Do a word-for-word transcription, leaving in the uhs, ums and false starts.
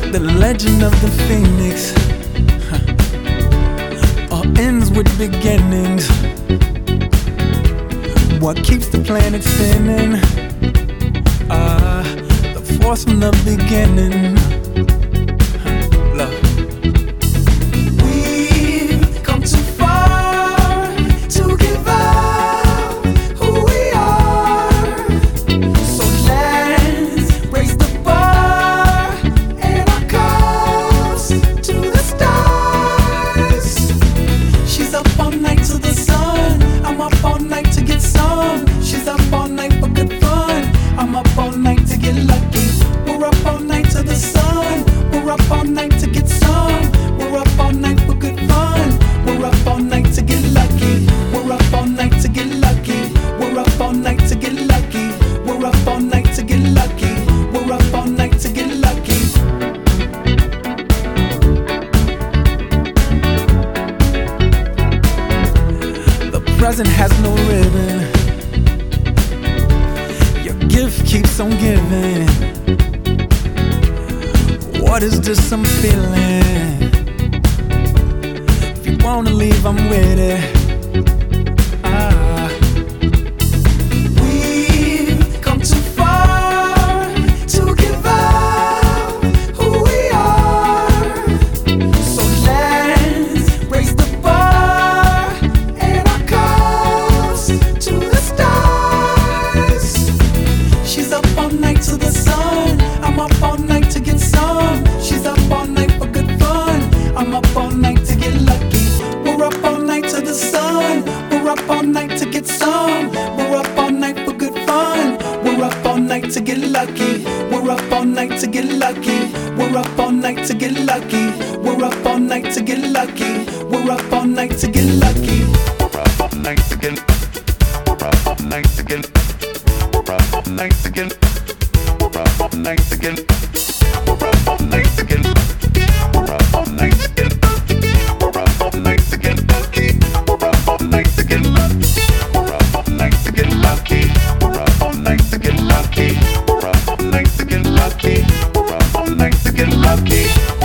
The legend of the phoenix huh. all ends with beginnings. What keeps the planet spinning? Ah, uh, the force from the beginning. Huh. Love. We've come too far to give up who we are. So let's raise the bar and our cups to the stars. She's up all night to the sun. I'm up all night to get some. She's up all night for good fun. I'm up all night to get lucky. We're up all night to the sun. We're up all night to get some. We're up all night for good fun. We're up all night to get lucky. We're up all night to get lucky. We're up all night to get lucky. We're up all night to get lucky. We're up all night to get lucky. The present has no ribbon. Your gift keeps on giving. What is this I'm feeling? If you wanna leave, I'm with it. Ah. We've come too far to give up who we are. So let's raise the bar and our cups to the stars. She's up all night to the sun. I'm up all night to get some. She's up all night for good fun. I'm up all night to get lucky. We're up all night to the sun. We're up all night to get some. We're up all night for good fun. We're up all night to get lucky. We're up all night to get lucky. We're up all night to get lucky. We're up all night to get lucky. We're up all night to get lucky. We're up all night to get. We're up all night to get. We're up all night to get. We're up all night to get. We're up all night to get. We're up all night to get. We're up all night to get lucky. We're up all night to get lucky. We're up all night to get lucky. We're up all night to get lucky. We're up all night to get lucky. We're up all night to get lucky.